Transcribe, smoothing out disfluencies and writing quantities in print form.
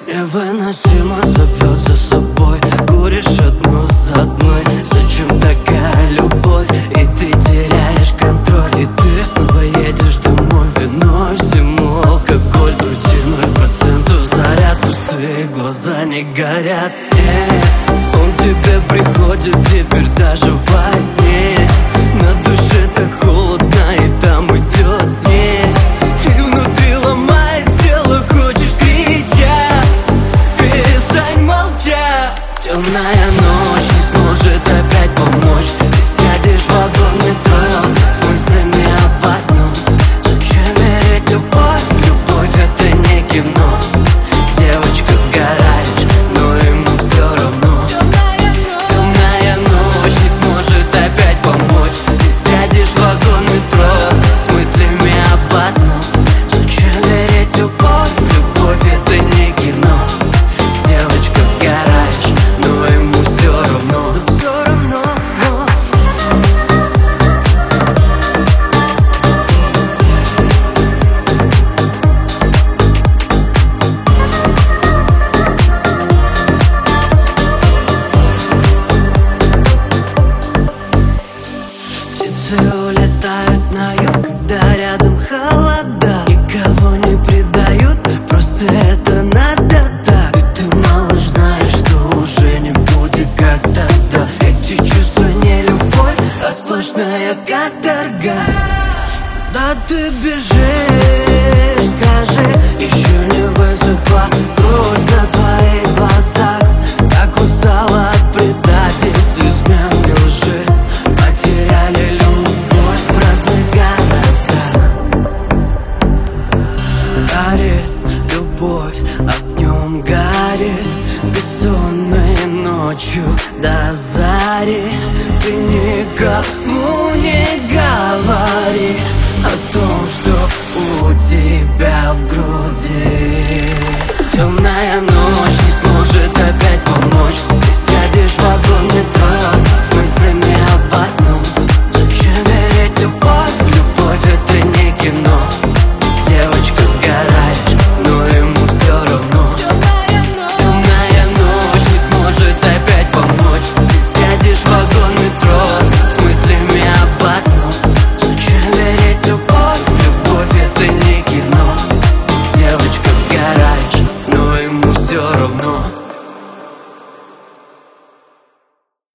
Невыносимо зовет за собой, куришь одну за одной. Зачем такая любовь? И ты теряешь контроль. И ты снова едешь домой, вино и всему алкоголь. В груди 0% заряд, пустые глаза не горят. Нет, он тебе приходит теперь даже во сне. На душе так холодно, и там идет снег. И внутри ломает тело, хочешь кричать. Перестань молчать. Темная ночь не сможет опять помочь. Ты сядешь в вагон метро с мыслями об одном. Зачем верить любовь? Любовь это не кино. Девочка, сгораешь, но ему все равно. Темная ночь не сможет опять помочь. Ты сядешь в вагон метро с мыслями об одном. Зачем верить любовь? Любовь это не кино. Девочка, сгораешь, но ему все равно. Птицы улетают на юг, когда рядом холода. Никого не предают, просто это надо так. И ты, малыш, знаешь, что уже не будет как тогда. Эти чувства не любовь, а сплошная каторга. Куда ты бежишь, скажи, еще не высохла грусть на твоих глазах. Так устала от предательств, измен и лжи. Потеряли любовь в разных городах. Горит любовь, огнем горит, бессонной ночью до зари. Ты никому не говори о том, что у тебя в груди